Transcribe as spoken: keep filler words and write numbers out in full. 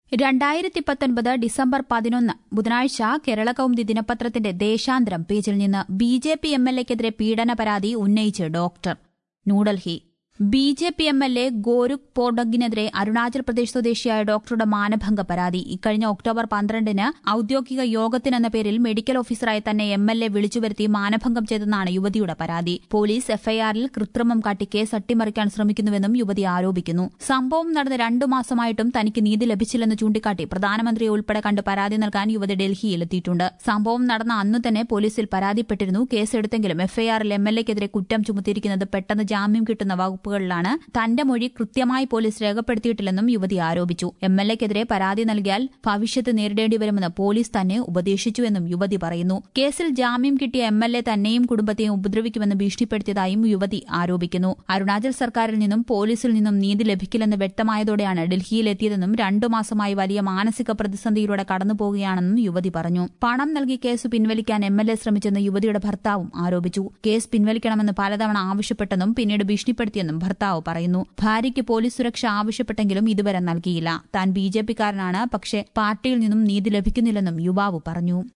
രണ്ടായിരത്തി പത്തൊൻപത് ഡിസംബർ പതിനൊന്ന് ബുധനാഴ്ച കേരള കൗമുദി ദിനപത്രത്തിന്റെ ദേശാന്തരം പേജിൽ നിന്ന് B J P M L എക്കെതിരെ പീഡന പരാതി ഉന്നയിച്ച് doctor. New Delhi. B J P M L A Gorukh പോഡങ്കിനെതിരെ അരുണാചൽ പ്രദേശ് സ്വദേശിയായ ഡോക്ടറുടെ മാനഭംഗ പരാതി. ഇക്കഴിഞ്ഞ ഒക്ടോബർ പന്ത്രണ്ടിന് ഔദ്യോഗിക യോഗത്തിനെന്ന പേരിൽ മെഡിക്കൽ ഓഫീസറായി തന്നെ എം എൽ എ വിളിച്ചുവരുത്തി മാനഭംഗം ചെയ്തെന്നാണ് യുവതിയുടെ പരാതി. പോലീസ് എഫ്ഐആറിൽ കൃത്രിമം കാട്ടി കേസ് അട്ടിമറിക്കാൻ ശ്രമിക്കുന്നുവെന്നും യുവതി ആരോപിക്കുന്നു. സംഭവം നടന്ന് രണ്ടു മാസമായിട്ടും തനിക്ക് നീതി ലഭിച്ചില്ലെന്ന് ചൂണ്ടിക്കാട്ടി പ്രധാനമന്ത്രിയെ ഉൾപ്പെടെ കണ്ട് പരാതി നൽകാൻ യുവതി ഡൽഹിയിലെത്തിയിട്ടുണ്ട്. സംഭവം നടന്ന അന്നു തന്നെ പോലീസിൽ പരാതിപ്പെട്ടിരുന്നു. കേസെടുത്തെങ്കിലും എഫ്ഐആറിൽ എം എൽ എക്കെതിരെ കുറ്റം ചുമത്തിയിരിക്കുന്നത് പെട്ടെന്ന് ജാമ്യം കിട്ടുന്ന വകുപ്പ് ാണ് തന്റെ മൊഴി കൃത്യമായി പോലീസ് രേഖപ്പെടുത്തിയിട്ടില്ലെന്നും യുവതി ആരോപിച്ചു. എം എൽ എക്കെതിരെ പരാതി നൽകിയാൽ ഭവിഷ്യത്ത് നേരിടേണ്ടി വരുമെന്ന് പോലീസ് തന്നെ ഉപദേശിച്ചുവെന്നും യുവതി പറയുന്നു. കേസിൽ ജാമ്യം കിട്ടിയ എം എൽ എ തന്നെയും കുടുംബത്തെയും ഉപദ്രവിക്കുമെന്ന് ഭീഷണിപ്പെടുത്തിയതായും യുവതി ആരോപിക്കുന്നു. അരുണാചൽ സർക്കാരിൽ നിന്നും പോലീസിൽ നിന്നും നീതി ലഭിക്കില്ലെന്ന് വ്യക്തമായതോടെയാണ് ഡൽഹിയിലെത്തിയതെന്നും രണ്ടു മാസമായി വലിയ മാനസിക പ്രതിസന്ധിയിലൂടെ കടന്നുപോകുകയാണെന്നും യുവതി പറഞ്ഞു. പണം നൽകി കേസ് പിൻവലിക്കാൻ എം എൽ എ ശ്രമിച്ചെന്ന് യുവതിയുടെ ഭർത്താവും ആരോപിച്ചു. കേസ് പിൻവലിക്കണമെന്ന് പലതവണ ആവശ്യപ്പെട്ടെന്നും പിന്നീട് ഭീഷണിപ്പെടുത്തിയെന്നും ഭർത്താവ് പറയുന്നു. ഭാര്യയ്ക്ക് പോലീസ് സുരക്ഷ ആവശ്യപ്പെട്ടെങ്കിലും ഇതുവരെ നൽകിയില്ല. താൻ ബി ജെ പിക്കാരനാണ്, പക്ഷേ പാർട്ടിയിൽ നിന്നും നീതി ലഭിക്കുന്നില്ലെന്നും യുവാവ് പറഞ്ഞു.